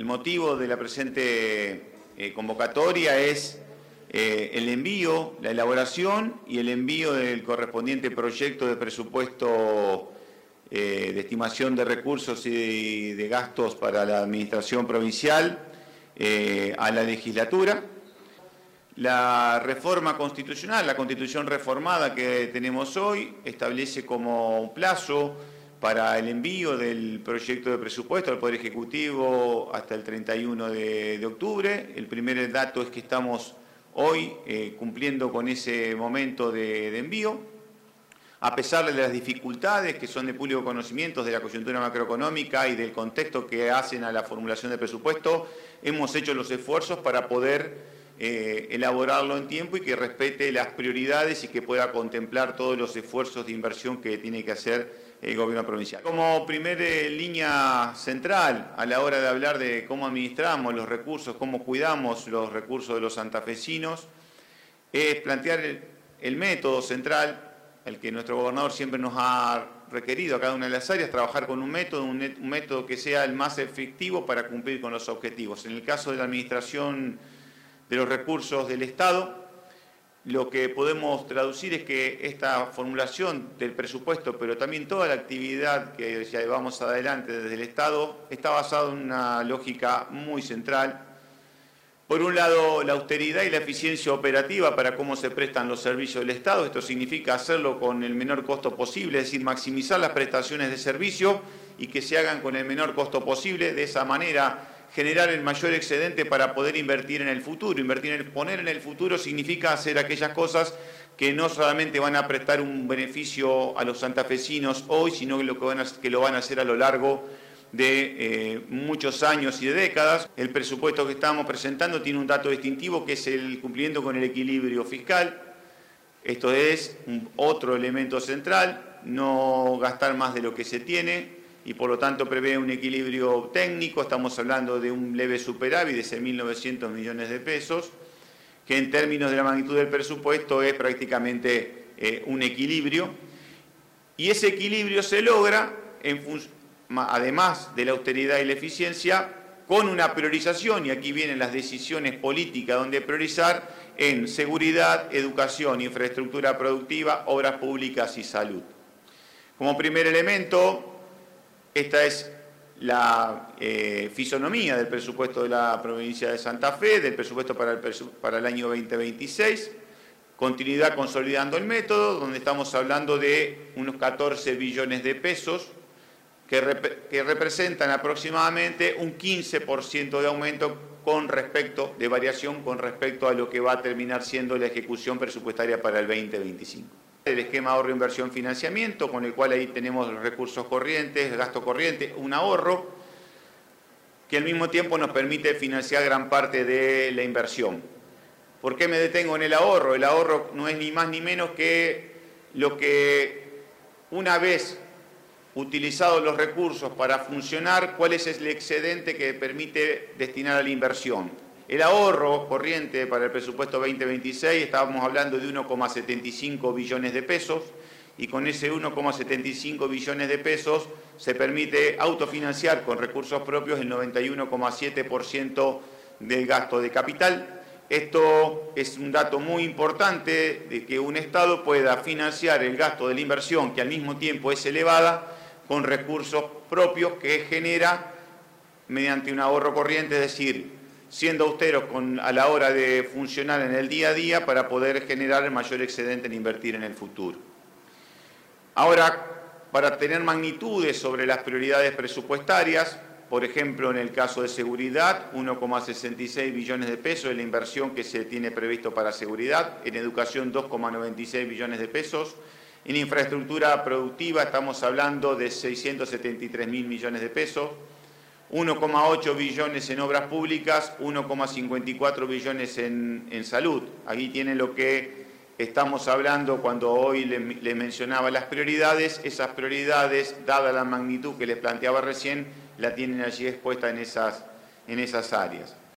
motivo de la presente convocatoria es el envío, la elaboración y el envío del correspondiente proyecto de presupuesto de estimación de recursos y de gastos para la administración provincial a la legislatura. La reforma constitucional, la constitución reformada que tenemos hoy, establece como un plazo para el envío del proyecto de presupuesto al Poder Ejecutivo hasta el 31 de octubre. El primer dato es que estamos hoy cumpliendo con ese momento de envío. A pesar de las dificultades que son de público conocimiento de la coyuntura macroeconómica y del contexto que hacen a la formulación del presupuesto, hemos hecho los esfuerzos para poder elaborarlo en tiempo y que respete las prioridades y que pueda contemplar todos los esfuerzos de inversión que tiene que hacer el gobierno provincial. Como primera línea central a la hora de hablar de cómo administramos los recursos, cómo cuidamos los recursos de los santafesinos, es plantear el método central, el que nuestro gobernador siempre nos ha requerido a cada una de las áreas, trabajar con un método que sea el más efectivo para cumplir con los objetivos. En el caso de la administración de los recursos del Estado, lo que podemos traducir es que esta formulación del presupuesto, pero también toda la actividad que ya llevamos adelante desde el Estado, está basada en una lógica muy central. Por un lado, la austeridad y la eficiencia operativa para cómo se prestan los servicios del Estado. Esto significa hacerlo con el menor costo posible, es decir, maximizar las prestaciones de servicio y que se hagan con el menor costo posible. De esa manera, generar el mayor excedente para poder invertir en el futuro. Poner en el futuro significa hacer aquellas cosas que no solamente van a prestar un beneficio a los santafesinos hoy, sino que lo van a hacer a lo largo de muchos años y de décadas. El presupuesto que estamos presentando tiene un dato distintivo que es el cumplimiento con el equilibrio fiscal. Esto es otro elemento central, no gastar más de lo que se tiene y por lo tanto prevé un equilibrio técnico. Estamos hablando de un leve superávit de 6.900 millones de pesos, que en términos de la magnitud del presupuesto es prácticamente un equilibrio. Y ese equilibrio se logra además de la austeridad y la eficiencia, con una priorización, y aquí vienen las decisiones políticas donde priorizar en seguridad, educación, infraestructura productiva, obras públicas y salud. Como primer elemento, esta es la fisonomía del presupuesto de la provincia de Santa Fe, del presupuesto para el año 2026, continuidad consolidando el método, donde estamos hablando de unos 14 billones de pesos, que representan aproximadamente un 15% de aumento de variación con respecto a lo que va a terminar siendo la ejecución presupuestaria para el 2025. El esquema ahorro, inversión, financiamiento, con el cual ahí tenemos los recursos corrientes, gasto corriente, un ahorro, que al mismo tiempo nos permite financiar gran parte de la inversión. ¿Por qué me detengo en el ahorro? El ahorro no es ni más ni menos que lo que una vez utilizados los recursos para funcionar, cuál es el excedente que permite destinar a la inversión. El ahorro corriente para el presupuesto 2026, estábamos hablando de 1,75 billones de pesos, y con ese 1,75 billones de pesos se permite autofinanciar con recursos propios el 91,7% del gasto de capital. Esto es un dato muy importante de que un Estado pueda financiar el gasto de la inversión, que al mismo tiempo es elevada, con recursos propios que genera mediante un ahorro corriente, es decir, siendo austeros a la hora de funcionar en el día a día para poder generar el mayor excedente en invertir en el futuro. Ahora, para tener magnitudes sobre las prioridades presupuestarias, por ejemplo, en el caso de seguridad, 1,66 billones de pesos es la inversión que se tiene previsto para seguridad, en educación 2,96 billones de pesos, en infraestructura productiva estamos hablando de 673.000 millones de pesos, 1,8 billones en obras públicas, 1,54 billones en salud. Aquí tienen lo que estamos hablando cuando hoy les mencionaba las prioridades. Esas prioridades, dada la magnitud que les planteaba recién, la tienen allí expuesta en esas áreas.